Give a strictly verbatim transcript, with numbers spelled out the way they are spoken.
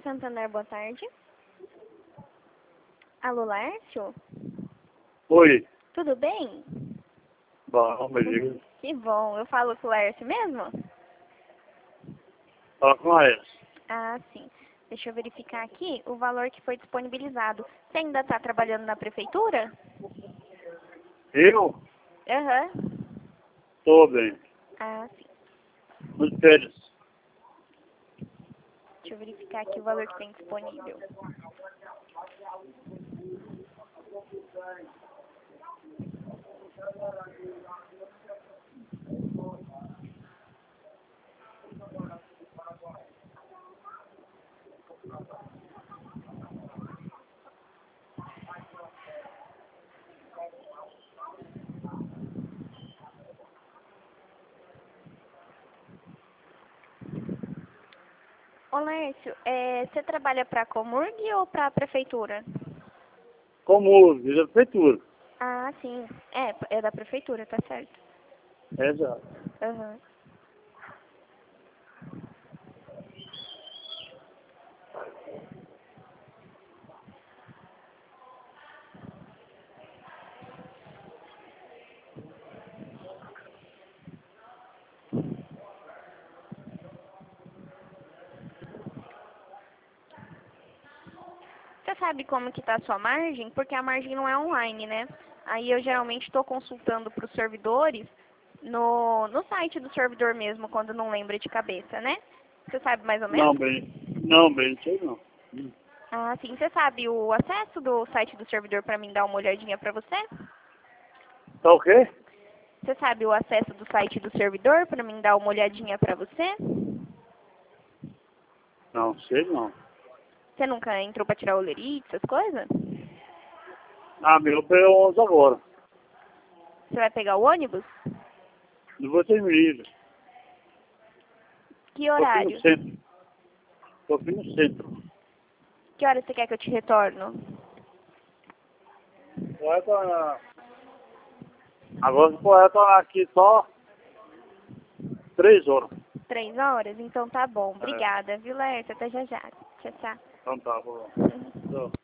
Santander, boa tarde. Alô, Laércio? Oi. Tudo bem? Bom, me diga. Que bom. Eu falo com o Laércio mesmo? Fala com a S. Ah, sim. Deixa eu verificar aqui o valor que foi disponibilizado. Você ainda está trabalhando na prefeitura? Eu? Aham. Tô bem. Ah, sim. Muito férias. Deixa eu verificar aqui o valor que tem disponível. Ô, Laércio, é, você trabalha para a Comurg ou para a prefeitura? Como da prefeitura. Ah, sim. É, é da prefeitura, tá certo. Exato. Aham. Você sabe como que tá a sua margem? Porque a margem não é online, né? Aí eu geralmente estou consultando para os servidores no, no site do servidor mesmo, quando não lembra de cabeça, né? Você sabe mais ou Não, menos? bem. Não, bem, não sei não. Hum. Ah, sim. Você sabe o acesso do site do servidor para mim dar uma olhadinha para você? Tá o quê? Você sabe o acesso do site do servidor para mim dar uma olhadinha para você? Não, sei não. Você nunca entrou para tirar o lerite, essas coisas? Ah, meu, eu pego onze agora. Você vai pegar o ônibus? Não vou ter livre. Que Tô aqui no horário? centro. Tô aqui no centro. Que hora você quer que eu te retorno? Poeta. Agora o poeta aqui só três horas. Três horas? Então tá bom. É. Obrigada, viu, Laércio? Até já já. Tchau, tchau. Então tá, bom. Então.